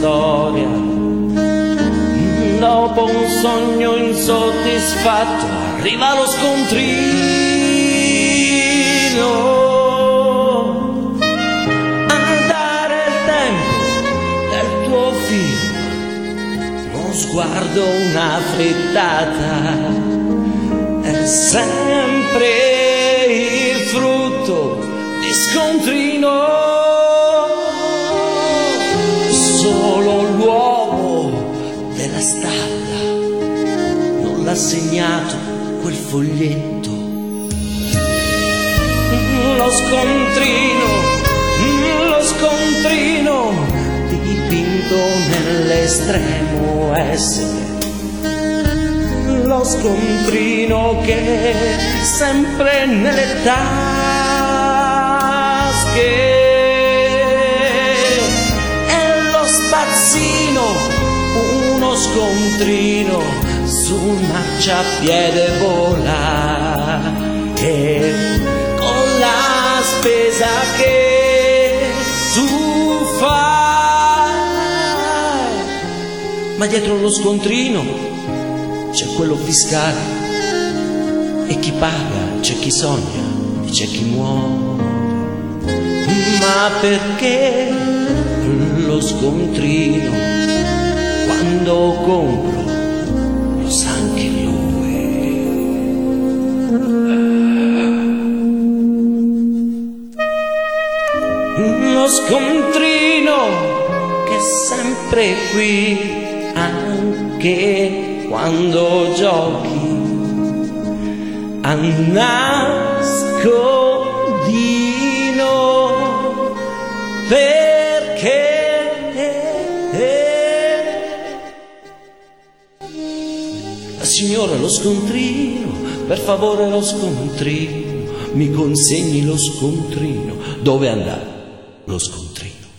storia. Dopo un sogno insoddisfatto arriva lo scontrino a dare il tempo del tuo filo, uno sguardo, una frittata, è sempre il frutto di scontrino. Solo l'uomo della stalla non l'ha segnato quel foglietto. Lo scontrino dipinto nell'estremo essere. Lo scontrino che sempre nelle tasche. Uno scontrino sul marciapiede vola, e con la spesa che tu fai, ma dietro lo scontrino c'è quello fiscale, e chi paga c'è chi sogna e c'è chi muore. Ma perché lo scontrino, quando compro, lo sa anche lui. Lo scontrino che è sempre qui, anche quando giochi a nascondino, perché signora, lo scontrino, per favore lo scontrino, mi consegni lo scontrino. Dove andare lo scontrino?